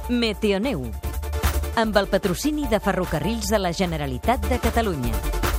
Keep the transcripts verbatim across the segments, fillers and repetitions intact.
Meteoneu, amb el patrocini de Ferrocarrils de la Generalitat de Catalunya.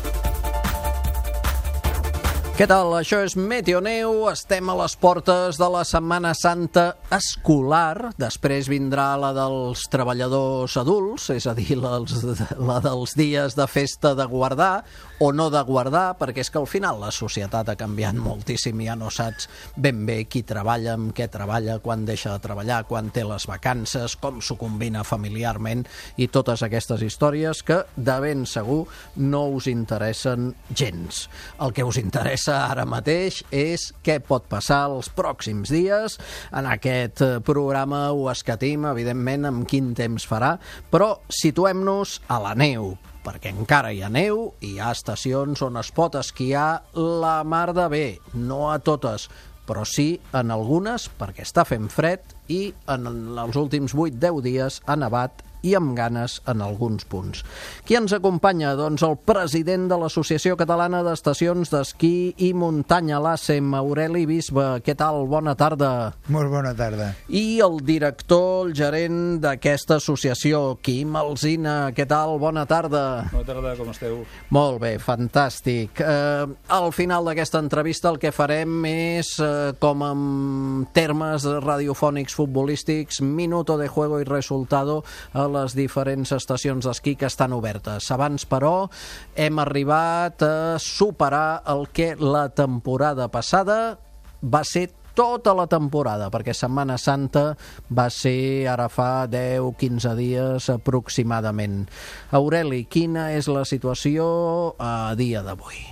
Què tal? Això és Meteoneu. Estem a les portes de la Setmana Santa escolar. Després vindrà la dels treballadors adults, és a dir, la dels, la dels dies de festa de guardar o no de guardar, perquè és que al final la societat ha canviat moltíssim i ja no saps ben bé qui treballa, amb què treballa, quan deixa de treballar, quan té les vacances, com s'ho combina familiarment i totes aquestes històries que de ben segur no us interessen gens. El que us interessa ara mateix és què pot passar els pròxims dies. En aquest programa ho escatim, evidentment, amb quin temps farà, però situem-nos a la neu, perquè encara hi ha neu i hi ha estacions on es pot esquiar la mar de bé, no a totes, però sí en algunes, perquè està fent fred i en els últims vuit deu dies ha nevat i amb ganes en alguns punts. Qui ens acompanya? Doncs el president de l'Associació Catalana d'Estacions d'Esquí i Muntanya, l'A S E M, Aureli Bisbe. Què tal? Bona tarda. Molt bona tarda. I el director, el gerent d'aquesta associació, Quim Alsina. Què tal? Bona tarda. Bona tarda, com esteu? Molt bé, fantàstic. Eh, al final d'aquesta entrevista el que farem és, eh, com en termes radiofònics futbolístics, minuto de juego i resultado a les diferents estacions d'esquí que estan obertes. Abans, però, hem arribat a superar el que la temporada passada va ser tota la temporada, perquè Setmana Santa va ser ara fa deu quinze dies aproximadament. Aureli, quina és la situació a dia d'avui?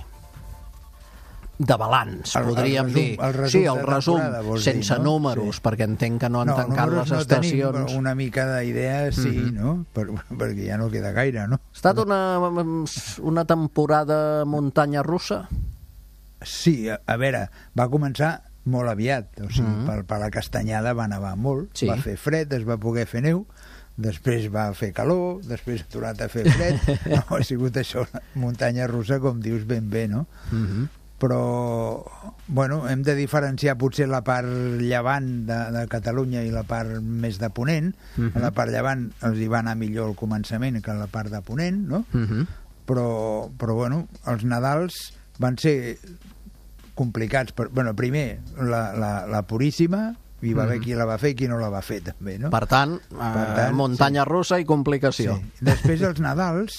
De balanç, el, podríem el resum, dir. El resum sí, el resum, sense dir, no? números, sí. Perquè entenc que no han no, tancat les no estacions. Tenim una mica d'idea, sí, mm-hmm. no? Per, perquè ja no queda gaire, no? Ha estat una, una temporada muntanya russa? Sí, a, a veure, va començar molt aviat, o sigui, mm-hmm. per, per la Castanyada va nevar molt, sí. Va fer fred, es va poder fer neu, després va fer calor, després ha tornat a fer fred, no, ha sigut això, muntanya russa, com dius ben bé, no? Mm-hmm. Però, bueno, hem de diferenciar potser la part llevant de, de Catalunya i la part més de Ponent. Uh-huh. A la part llevant els hi va anar millor al començament que a la part de Ponent, no? Uh-huh. Però, però, bueno, els Nadals van ser complicats. Per, bueno, primer, la, la, la Puríssima, hi va haver uh-huh. qui la va fer i qui no la va fer, també, no? Per tant, per tant eh, muntanya sí. russa i complicació. Sí. Després, els Nadals,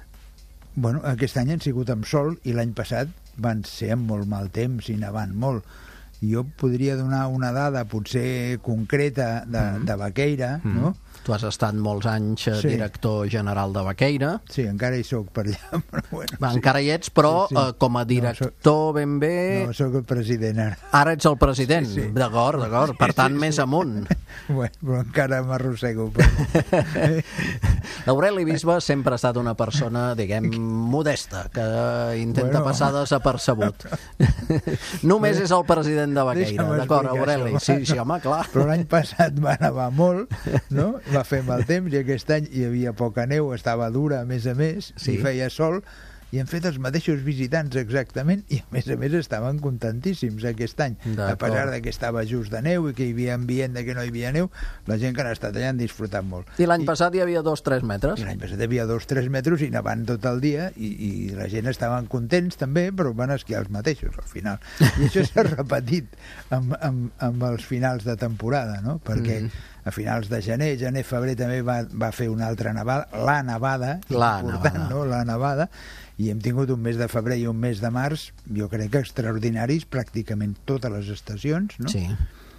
bueno, aquest any han sigut amb sol i l'any passat van ser amb molt mal temps i nevant molt. Jo podria donar una dada potser concreta de, mm. de Baqueira, mm. no? Tu has estat molts anys sí. director general de Baqueira. Sí, encara hi soc per allà. Però bueno, Va, sí. Encara hi ets, però sí, sí. Eh, com a director no, soc, ben bé... No, soc el president ara. Ara ets el president? Sí, sí. D'acord, d'acord. Sí, per tant, sí, més sí. amunt. Bueno, però encara m'arrossego. Però... Aureli Bisbe sempre ha estat una persona, diguem, modesta, que intenta bueno, passar desapercebut. Només és el president de Baqueira. D'acord, Aureli. Sí, sí, home, clar. Però l'any passat va nevar molt, no? Va fer mal temps i aquest any hi havia poca neu, estava dura a més a més, sí. I feia sol, i han fet els mateixos visitants exactament i a més a més estaven contentíssims aquest any. A pesar de que estava just de neu i que hi havia ambient de que no hi havia neu, la gent que han estat allà han disfrutat molt. I l'any I, passat hi havia dos o tres metres? I l'any passat hi havia dos o tres metres i nevant tot el dia i, i la gent estaven contents també, però van esquiar els mateixos al final. I això s'ha repetit amb, amb, amb els finals de temporada, no? Perquè mm. a finals de gener, gener, febrer també va, va fer una altra nevada, la nevada, la important, nevada. No? La nevada, i hem tingut un mes de febrer i un mes de març, jo crec que extraordinaris, pràcticament totes les estacions, no? Sí.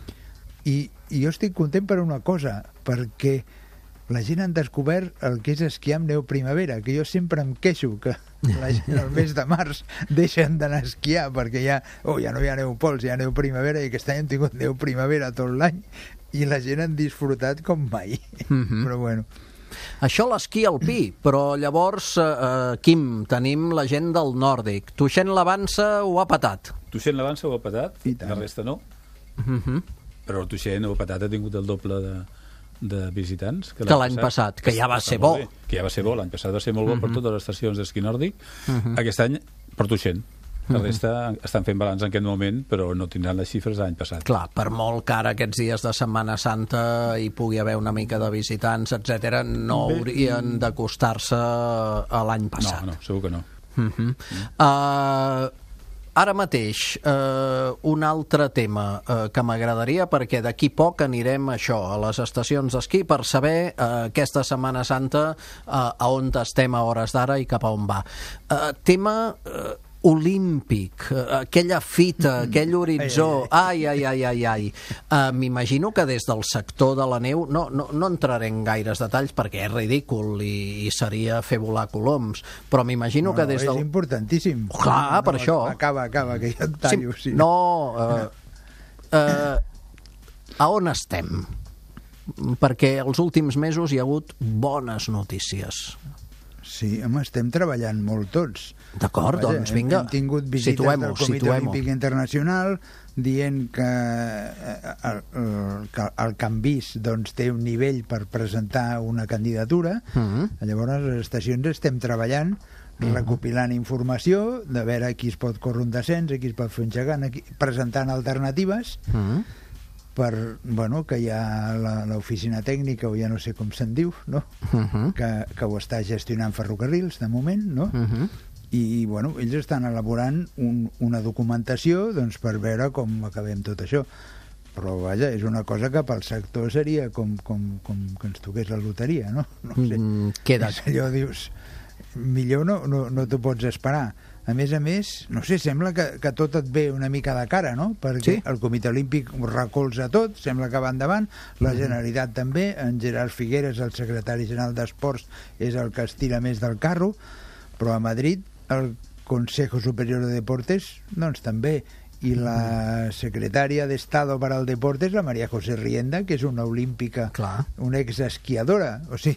I, i jo estic content per una cosa, perquè la gent han descobert el que és esquiar amb neu primavera, que jo sempre em queixo que la gent al mes de març deixen d'anar a esquiar perquè ja, oh, ja no hi ha neu pols, hi ha neu primavera, i aquest any hem tingut neu primavera tot l'any i la gent han disfrutat com mai. Mm-hmm. Però bueno... Això l'esquí alpí, però llavors, eh, Quim, tenim la gent del nòrdic. Tuixén l'Avança ho ha patat. Tuixén l'Avança ho ha patat, la resta no. Uh-huh. Però el Tuixén ho ha patat, ha tingut el doble de, de visitants que l'any passat, passat, que ja va ser bo. Que ja va ser bo, l'any passat va ser molt bo uh-huh. per totes les estacions d'esquí nòrdic. Uh-huh. Aquest any, per Tuixén. La resta estan fent balanç en aquest moment, però no tindran les xifres de l'any passat. Clar, per molt que ara aquests dies de Setmana Santa hi pugui haver una mica de visitants, etcètera, no haurien d'acostar-se a l'any passat. No, no, segur que no. Uh -huh. uh, ara mateix, uh, un altre tema uh, que m'agradaria, perquè d'aquí poc anirem això, a les estacions d'esquí, per saber uh, aquesta Setmana Santa uh, a on estem a hores d'ara i cap a on va. Uh, tema... Uh, olímpic, aquella fita, aquell horitzó, ai, ai, ai, ai, ai. Uh, M'imagino que des del sector de la neu, no, no, no entraré en gaires detalls perquè és ridícul i, i seria fer volar coloms, però m'imagino no, que des del... del... És importantíssim. Clar, no, per això. Acaba, acaba, que ja et tallo. Sí, sí. no, uh, uh, a on estem? Perquè els últims mesos hi ha hagut bones notícies. Sí, home, estem treballant molt tots. D'acord, doncs vinga, hem, hem tingut visites del Comitè Olímpic Internacional dient que el, el, que el Canvis doncs, té un nivell per presentar una candidatura. Uh-huh. Llavors, a les estacions estem treballant, uh-huh. recopilant informació de veure qui es pot córrer un descens, qui es pot fer un gegant, qui, presentant alternatives. Uh-huh. Per, bueno, que hi ha l'oficina tècnica, o ja no sé com se'n diu, no? Uh-huh. que, que ho està gestionant Ferrocarrils, de moment, no? Uh-huh. I, bueno, ells estan elaborant un, una documentació, doncs, per veure com acabem tot això. Però, vaja, és una cosa que pel sector seria com, com, com que ens toqués la loteria, no? No sé. Mm, queda. És allò, dius, millor no, no, no t'ho pots esperar. A més a més, no sé, sembla que, que tot et ve una mica de cara, no? Perquè sí? El Comitè Olímpic recolza tot, sembla que va endavant, la Generalitat mm. també, en Gerard Figueres, el secretari general d'Esports, és el que es tira més del carro, però a Madrid el Consejo Superior de Deportes, doncs també, i la secretària d'Estado per al Deportes, la María José Rienda, que és una olímpica, clar. Una exesquiadora, o sigui,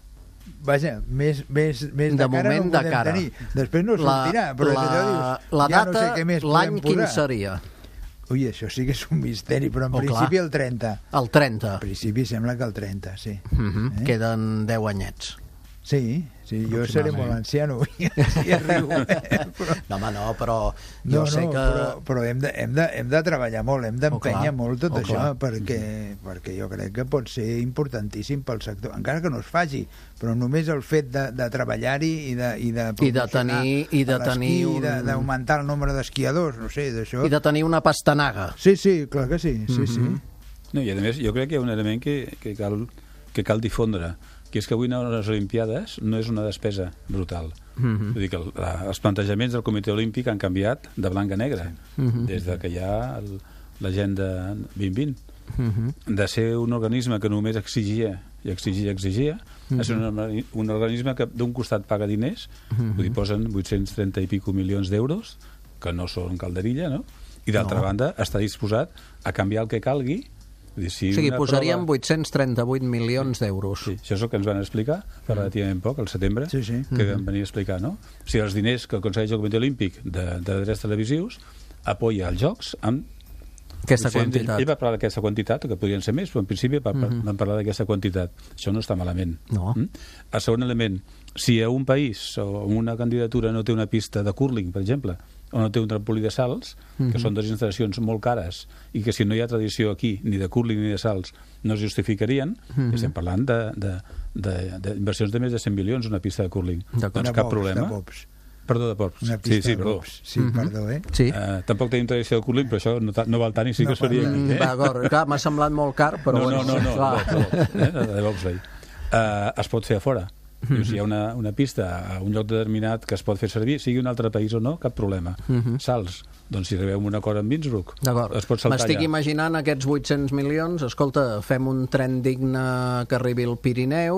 vaja, més, més, més de, de cara no podem cara. tenir. Després no sortirà, la, però la, allò dius, la ja data, no sé què més l'any podem posar. Quin seria? Ui, això sí que és un misteri, però en oh, principi clar. el trenta. El trenta? En principi sembla que el trenta, sí. Uh-huh. eh? Queden deu anyets. Sí, sí, jo seré molt anciano i ja riu, eh? però... No, home, no, però jo no, sé no, que... Però, però hem, de, hem, de, hem de treballar molt, hem d'empènyer oh, molt tot oh, això, clar. perquè, perquè jo crec que pot ser importantíssim pel sector, encara que no es faci, però només el fet de, de treballar-hi i de, i de I de tenir, i de tenir un... d'augmentar el nombre d'esquiadors, no sé, d'això... I de tenir una pastanaga. Sí, sí, clar que sí, sí, mm-hmm. sí. No, i a més, jo crec que hi ha un element que, que, cal, que cal difondre, que és que avui anar a les Olimpiades no és una despesa brutal. Mm-hmm. Vull dir que el, la, els plantejaments del Comitè Olímpic han canviat de blanc a negre, mm-hmm. des de que hi ha el, l'agenda vint vint. Mm-hmm. De ser un organisme que només exigia i exigia i exigia, mm-hmm. a ser un, un organisme que d'un costat paga diners, mm-hmm. vull dir, posen vuit-cents trenta i pico milions d'euros, que no són calderilla, no? I d'altra no. banda està disposat a canviar el que calgui. Dir, si o sigui, posaríem prova... vuit-cents trenta-vuit milions d'euros. Sí, això és el que ens van explicar fa relativament poc, al setembre, sí, sí. que vam venir a explicar, no? O sigui, els diners que aconsegueix el Comitè Olímpic de, de drets televisius apoya els jocs amb aquesta quantitat. Ell, ell va parlar d'aquesta quantitat, que podrien ser més, però en principi va, uh-huh. van parlar d'aquesta quantitat. Això no està malament. No. Mm? El segon element, si a un país o una candidatura no té una pista de curling, per exemple, o no té un trampolí de salts, que uh-huh. són dues instal·lacions molt cares i que si no hi ha tradició aquí, ni de curling ni de salts, no es justificarien, uh-huh. estem parlant d'inversions de, de, de, de més de cent milions una pista de curling. Doncs de cap pops, problema. De pops. Perdó, de pops. Una pista sí, sí, de perdó. pops. Sí, uh-huh. perdó, eh? Sí. Uh, tampoc tenim tradició de curling, però això no, no val tant i sí no, que seria... Mm, eh? D'acord, clar, m'ha semblat molt car, però... No, bueno, no, no, no, clar. no, no, no eh? de bobsleigh. Uh, es pot fer a fora. Mm-hmm. Si hi ha una, una pista a un lloc determinat que es pot fer servir, sigui un altre país o no, cap problema. Mm-hmm. Salts, doncs si arribeu a un acord amb Innsbruck, es pot saltar. M'estic imaginant aquests vuit-cents milions, escolta, fem un tren digne que arribi al Pirineu,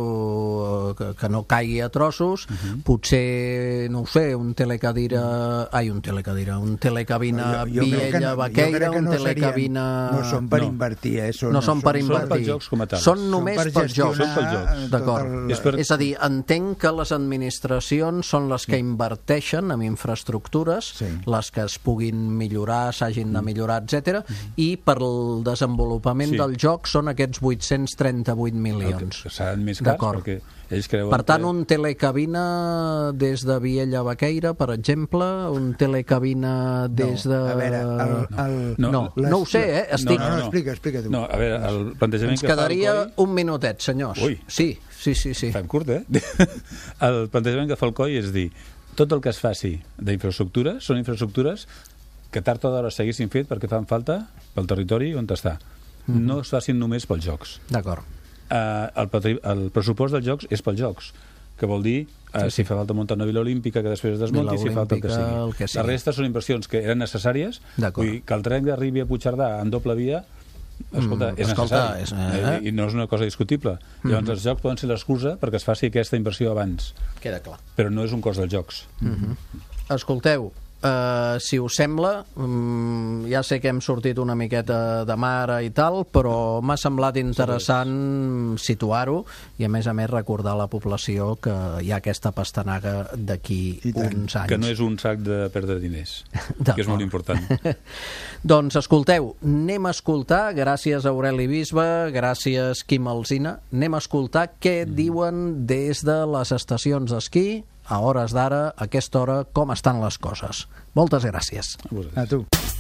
o que, que no caigui a trossos, mm-hmm. potser, no ho sé, un telecadira... Ai, un telecadira, un telecabina no, Viella Vaqueira, un no telecabina... No són per no. invertir, eh? Són, no són per invertir. Són pels jocs com a tals. Són només són per pels jocs. Són pels jocs. D'acord. El... És, per, és a a dir, entenc que les administracions són les que inverteixen en infraestructures, sí. les que es puguin millorar, s'hagin de millorar, etcètera, i per al desenvolupament sí. del joc són aquests vuit-cents trenta-vuit milions. Que seran més cars, perquè ells creuen per tant, que... un telecabina des de Viella Baqueira, per exemple, un telecabina des de... No, a veure, el... el... No, no, les... no ho sé, eh? Estic... No, no, no, explica, explica tu. No, a veure, el plantejament Ens que fa el quedaria C O I... un minutet, senyors. Ui. Sí, sí, sí. sí. Fem curt, eh? El plantejament que fa el C O I és dir, tot el que es faci d'infraestructures són infraestructures que tard o d'hora s'haguessin fet perquè fan falta pel territori on està. Mm-hmm. No es facin només pels jocs. D'acord. Uh, el, patri... el pressupost dels jocs és pels jocs, que vol dir uh, sí, sí. si fa falta muntar una vila olímpica que després es desmunti, si fa falta el que sigui. El que sigui. La resta són inversions que eren necessàries. Vull dir, que el tren arribi a Puigcerdà en doble via, escolta, mm, és escolta, necessari és, eh? i no és una cosa discutible. Mm-hmm. Llavors els jocs poden ser l'excusa perquè es faci aquesta inversió abans. Queda clar. Però no és un cost dels jocs. Mm-hmm. Escolteu, Uh, si us sembla, um, ja sé que hem sortit una miqueta de mare i tal, però m'ha semblat interessant situar-ho i a més a més recordar a la població que hi ha aquesta pastanaga d'aquí uns anys. Que no és un sac de perdre diners, que és molt important. Doncs escolteu, anem a escoltar, gràcies a Aureli Bisbe, gràcies Quim Alsina, anem a escoltar què mm. diuen des de les estacions d'esquí a hores d'ara, a aquesta hora, com estan les coses. Moltes gràcies. A tu.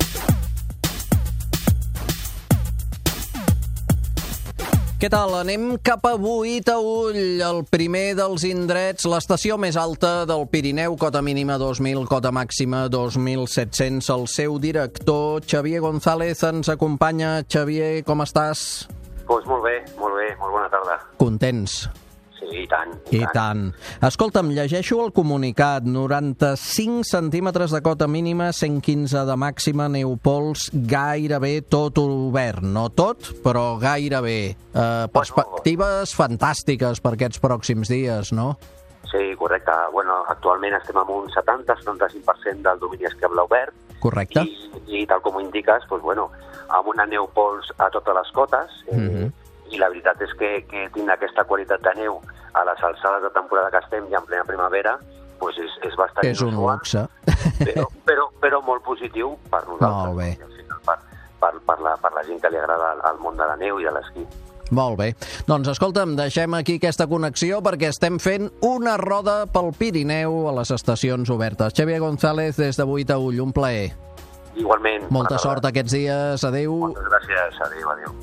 Què tal? Anem cap a Boïtaüll, el primer dels indrets, l'estació més alta del Pirineu, cota mínima dos mil, cota màxima dos mil set-cents. El seu director, Xavier González, ens acompanya. Xavier, com estàs? Doncs molt bé, molt bé, molt bona tarda. Contents? Sí, i tant. I, I tant. tant. Escolta'm, llegeixo el comunicat. noranta-cinc centímetres de cota mínima, cent quinze de màxima, neu pols, gairebé tot obert. No tot, però gairebé. Eh, perspectives bueno, fantàstiques per aquests pròxims dies, no? Sí, correcte. Bueno, actualment estem amb un setanta a setanta-cinc per cent del domini esquiable obert. Correcte. I, i tal com ho indiques, doncs, bueno, amb una neu pols a totes les cotes, eh, mm-hmm. i la veritat és que, que tinc aquesta qualitat de neu a les alçades de temporada que estem ja en plena primavera, doncs és, és bastant és inusual, un luxe. Però, però, però molt positiu per nosaltres. Molt bé. Per, per, per, la, per la gent que li agrada el món de la neu i de l'esquí. Molt bé. Doncs escolta'm, deixem aquí aquesta connexió perquè estem fent una roda pel Pirineu a les estacions obertes. Xavier González, des de Boïtaüll, un plaer. Igualment. Molta sort aquests dies. Adéu. Moltes gràcies. Adéu, adéu.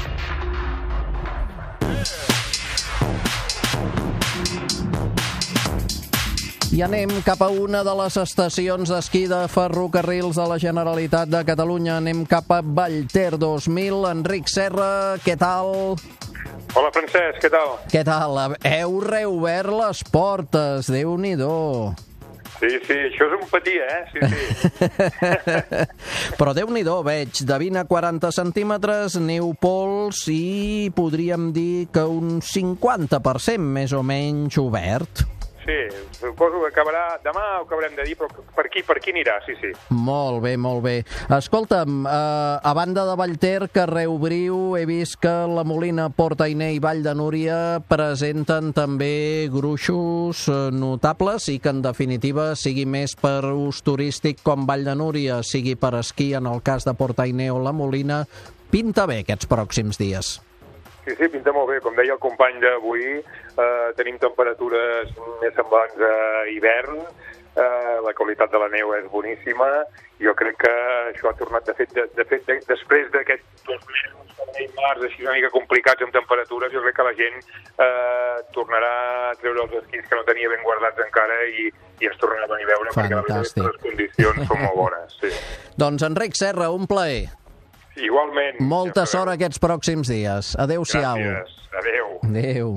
I anem cap a una de les estacions d'esquí de ferrocarrils de la Generalitat de Catalunya. Anem cap a Vallter dos mil. Enric Serra, què tal? Hola, Francesc, què tal? Què tal? Heu reobert les portes, Déu-n'hi-do. Sí, sí, això és un patí, eh? Sí, sí. Però Déu-n'hi-do, veig, de vint a quaranta centímetres, neu pols i podríem dir que un cinquanta per cent més o menys obert. Sí, suposo que acabarà demà, ho acabarem de dir, però per aquí, per aquí anirà, sí, sí. Molt bé, molt bé. Escolta'm, eh, a banda de Vallter, que reobriu, he vist que la Molina, Port-Ainé i Vall de Núria presenten també gruixos notables i que, en definitiva, sigui més per ús turístic com Vall de Núria, sigui per esquí en el cas de Port-Ainé o la Molina, pinta bé aquests pròxims dies. Sí, sí, pinta molt bé. Com deia el company d'avui, eh, tenim temperatures més semblants a hivern, eh, la qualitat de la neu és boníssima. Jo crec que això ha tornat, de fet, de, de fet de, després d'aquests dos mesos, febrer i març, així una mica complicats amb temperatures, jo crec que la gent eh, tornarà a treure els esquís que no tenia ben guardats encara i, i ens tornarà a venir a veure. Fantàstic. Perquè les condicions són molt bones. Sí. Doncs Enric Serra, un plaer. Igualment. Molta sort aquests pròxims dies. Adéu-siau. Gràcies. Adéu. Adéu.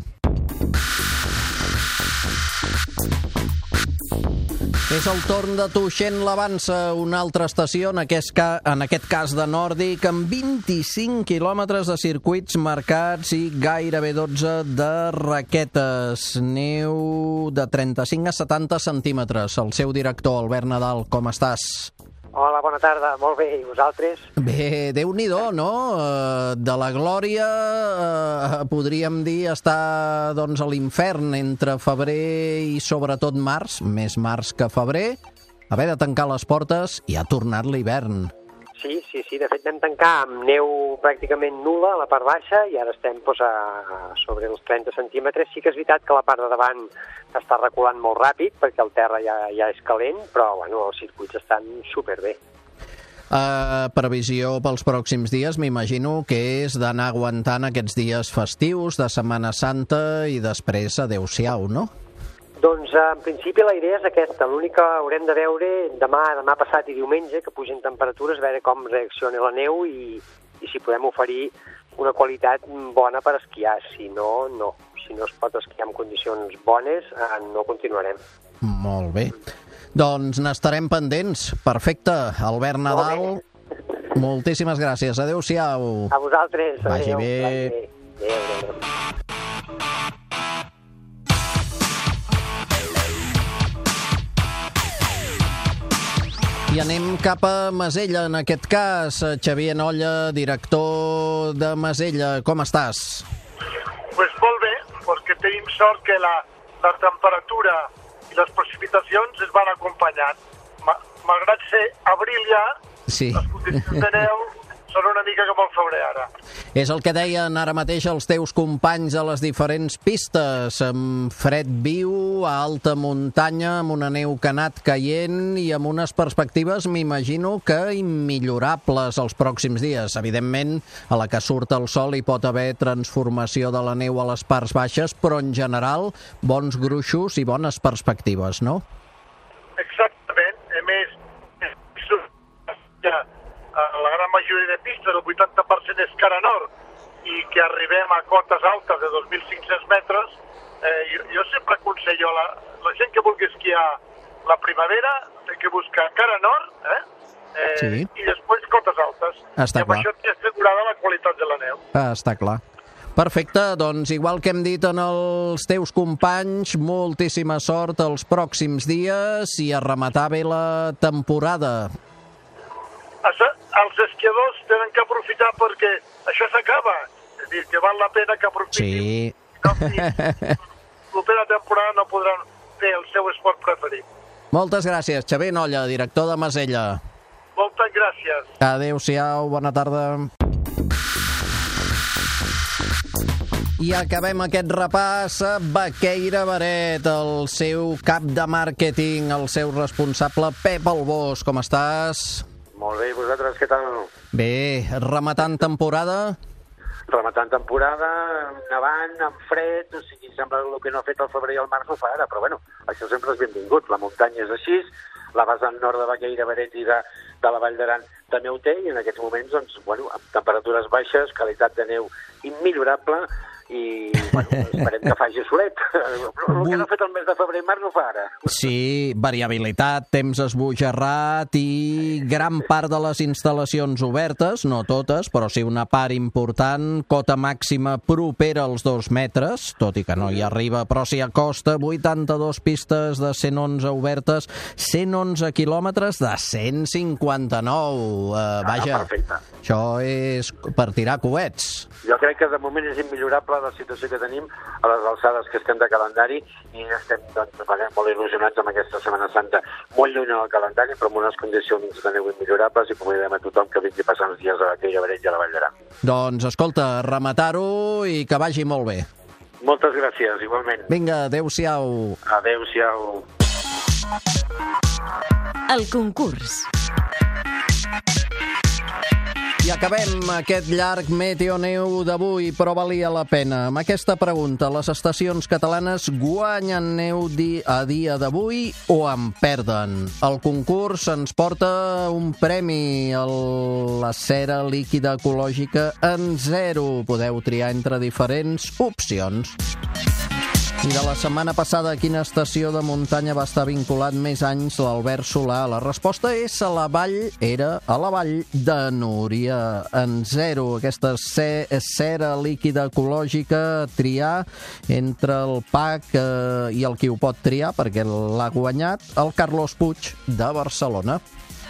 És el torn de Tuixén l'Avança, una altra estació, en aquest, ca... en aquest cas de Nòrdic, amb vint-i-cinc quilòmetres de circuits marcats i gairebé dotze de raquetes. Neu de trenta-cinc a setanta centímetres. El seu director, Albert Nadal, com estàs? Hola, bona tarda. Molt bé, i vosaltres? Bé, Déu-n'hi-do, no? Eh, De la glòria, eh, podríem dir, està doncs, a l'infern entre febrer i sobretot març, més març que febrer, haver de tancar les portes i ha tornat l'hivern. Sí, sí, sí. De fet, vam tancar amb neu pràcticament nul·la a la part baixa i ara estem doncs, a, sobre els trenta centímetres. Sí que és veritat que la part de davant està reculant molt ràpid perquè el terra ja, ja és calent, però bueno, els circuits estan superbé. Uh, previsió pels pròxims dies, m'imagino que és d'anar aguantant aquests dies festius de Setmana Santa i després adeu-siau, no? Doncs en principi la idea és aquesta. L'únic que haurem de veure demà, demà passat i diumenge, que pugen temperatures, veure com reacciona la neu i, i si podem oferir una qualitat bona per esquiar. Si no, no. Si no es pot esquiar en condicions bones, eh, no continuarem. Molt bé. Doncs n'estarem pendents. Perfecte. Albert Nadal, moltíssimes gràcies. Adéu-siau. A vosaltres. Vagi Adéu. bé. Adéu, adéu. I anem cap a Masella, en aquest cas. Xavier Nolla, director de Masella. Com estàs? Pues molt bé, perquè tenim sort que la, la temperatura i les precipitacions es van acompanyant. Ma, malgrat ser abril ja, sí. Les condicions de neu són una mica com el febrer ara. És el que deien ara mateix els teus companys a les diferents pistes, amb fred viu, a alta muntanya, amb una neu que ha anat caient i amb unes perspectives, m'imagino, que immillorables els pròxims dies. Evidentment, a la que surt el sol hi pot haver transformació de la neu a les parts baixes, però en general, bons gruixos i bones perspectives, no? Exactament. A més, ja la gran majoria de pistes, el vuitanta per cent és cara nord, i que arribem a cotes altes de dos mil cinc-cents metres, eh, jo, jo sempre aconsello a la, la gent que vulgui esquiar la primavera, té que buscar cara nord, eh? Eh, sí. I després cotes altes. Està I amb clar. això té assegurada la qualitat de la neu. Ah, està clar. Perfecte, doncs igual que hem dit en els teus companys, moltíssima sort els pròxims dies i a rematar bé la temporada. Els esquiadors tenen que aprofitar perquè això s'acaba. És a dir, que val la pena que aprofitin. Sí. L'opera temporada no podran fer el seu esport preferit. Moltes gràcies, Xavier Nolla, director de Masella. Moltes gràcies. Adéu-siau, bona tarda. I acabem aquest repàs a Baqueira Beret, el seu cap de màrqueting, el seu responsable Pep Albós. Com estàs? Molt bé, i vosaltres què tal? Bé, rematant temporada? Rematant temporada, nevant, amb fred, o sigui, sembla el que no ha fet el febrer i el març no fa ara, però bueno, això sempre és benvingut. La muntanya és així, la vessant nord de Baqueira Beret i de, de la Vall d'Aran també ho té, i en aquests moments, doncs, bueno, amb temperatures baixes, qualitat de neu immillorable, i bueno, esperem que faci solet. El que no ha fet el mes de febrer i març no fa ara. Sí, variabilitat, temps esbojarrat i gran part de les instal·lacions obertes, no totes, però sí una part important, cota màxima propera als dos metres, tot i que no hi arriba, però s'hi acosta, vuitanta-dues pistes de cent onze obertes, cent onze quilòmetres de cent cinquanta-nou. Uh, vaja, ah, això és per tirar coets. Jo crec que de moment és immillorable la situació que tenim a les alçades que estem de calendari i estem doncs, molt il·lusionats amb aquesta Setmana Santa molt lluny al calendari, però amb unes condicions de neu immillorables i convidem a tothom que vingui passant els dies a Baqueira Beret i a la Vall d'Aran. Doncs escolta, rematar-ho i que vagi molt bé. Moltes gràcies, igualment. Vinga, adéu-siau. Adéu-siau. El concurs. I acabem aquest llarg meteoneu d'avui, però valia la pena. Amb aquesta pregunta, les estacions catalanes guanyen neu a dia d'avui o en perden? El concurs ens porta un premi, la cera líquida ecològica en zero. Podeu triar entre diferents opcions. I de la setmana passada, a quina estació de muntanya va estar vinculat més anys l'Albert Solà? La resposta és a la vall, era a la vall de Núria, en zero. Aquesta cera líquida ecològica a triar entre el P A C eh, i el qui ho pot triar, perquè l'ha guanyat, el Carlos Puig, de Barcelona.